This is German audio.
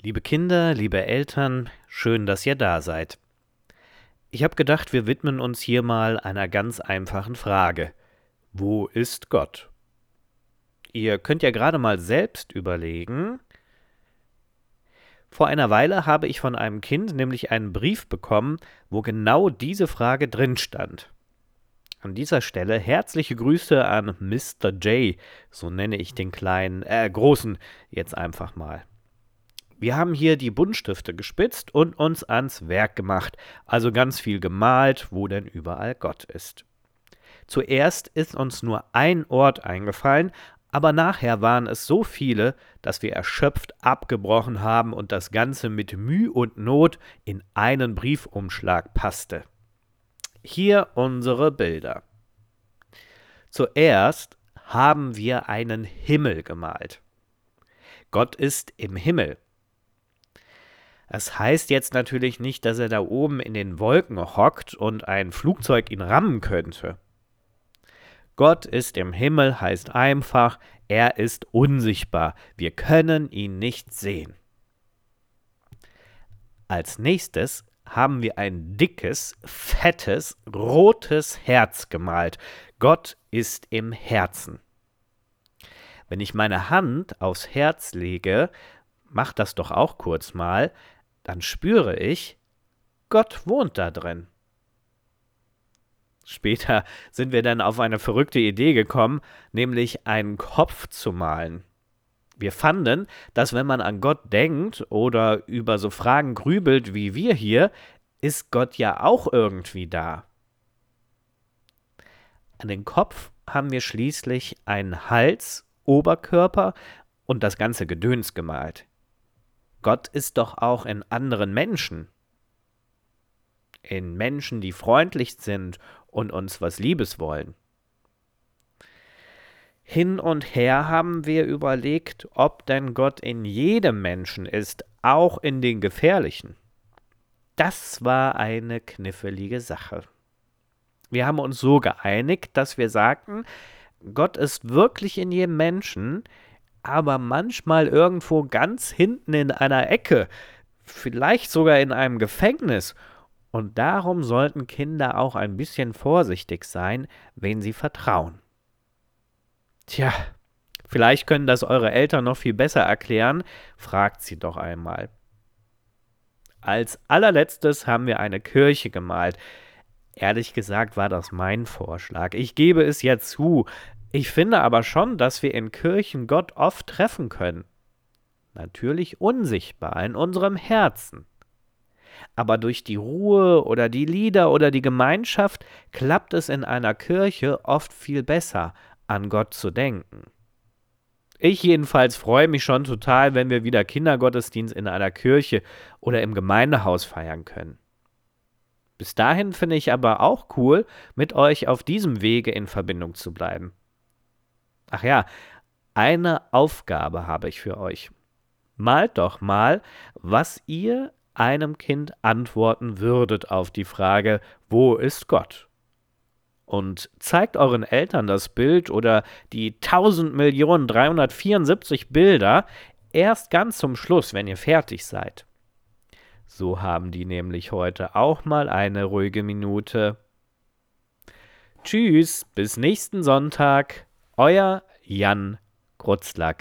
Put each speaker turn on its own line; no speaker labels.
Liebe Kinder, liebe Eltern, schön, dass ihr da seid. Ich habe gedacht, wir widmen uns hier mal einer ganz einfachen Frage. Wo ist Gott? Ihr könnt ja gerade mal selbst überlegen. Vor einer Weile habe ich von einem Kind nämlich einen Brief bekommen, wo genau diese Frage drin stand. An dieser Stelle herzliche Grüße an Mr. J, so nenne ich den großen jetzt einfach mal. Wir haben hier die Buntstifte gespitzt und uns ans Werk gemacht, also ganz viel gemalt, wo denn überall Gott ist. Zuerst ist uns nur ein Ort eingefallen, aber nachher waren es so viele, dass wir erschöpft abgebrochen haben und das Ganze mit Mühe und Not in einen Briefumschlag passte. Hier unsere Bilder. Zuerst haben wir einen Himmel gemalt. Gott ist im Himmel. Das heißt jetzt natürlich nicht, dass er da oben in den Wolken hockt und ein Flugzeug ihn rammen könnte. Gott ist im Himmel heißt einfach, er ist unsichtbar. Wir können ihn nicht sehen. Als nächstes haben wir ein dickes, fettes, rotes Herz gemalt. Gott ist im Herzen. Wenn ich meine Hand aufs Herz lege, mach das doch auch kurz mal, dann spüre ich, Gott wohnt da drin. Später sind wir dann auf eine verrückte Idee gekommen, nämlich einen Kopf zu malen. Wir fanden, dass wenn man an Gott denkt oder über so Fragen grübelt wie wir hier, ist Gott ja auch irgendwie da. An den Kopf haben wir schließlich einen Hals, Oberkörper und das ganze Gedöns gemalt. Gott ist doch auch in anderen Menschen. In Menschen, die freundlich sind und uns was Liebes wollen. Hin und her haben wir überlegt, ob denn Gott in jedem Menschen ist, auch in den Gefährlichen. Das war eine knifflige Sache. Wir haben uns so geeinigt, dass wir sagten, Gott ist wirklich in jedem Menschen, aber manchmal irgendwo ganz hinten in einer Ecke, vielleicht sogar in einem Gefängnis. Und darum sollten Kinder auch ein bisschen vorsichtig sein, wen sie vertrauen. Tja, vielleicht können das eure Eltern noch viel besser erklären, fragt sie doch einmal. Als allerletztes haben wir eine Kirche gemalt. Ehrlich gesagt war das mein Vorschlag. Ich gebe es ja zu. Ich finde aber schon, dass wir in Kirchen Gott oft treffen können. Natürlich unsichtbar in unserem Herzen. Aber durch die Ruhe oder die Lieder oder die Gemeinschaft klappt es in einer Kirche oft viel besser, an Gott zu denken. Ich jedenfalls freue mich schon total, wenn wir wieder Kindergottesdienst in einer Kirche oder im Gemeindehaus feiern können. Bis dahin finde ich aber auch cool, mit euch auf diesem Wege in Verbindung zu bleiben. Ach ja, eine Aufgabe habe ich für euch. Malt doch mal, was ihr einem Kind antworten würdet auf die Frage, wo ist Gott? Und zeigt euren Eltern das Bild oder die 1000.374 Bilder erst ganz zum Schluss, wenn ihr fertig seid. So haben die nämlich heute auch mal eine ruhige Minute. Tschüss, bis nächsten Sonntag. Euer Jan Krutzlack.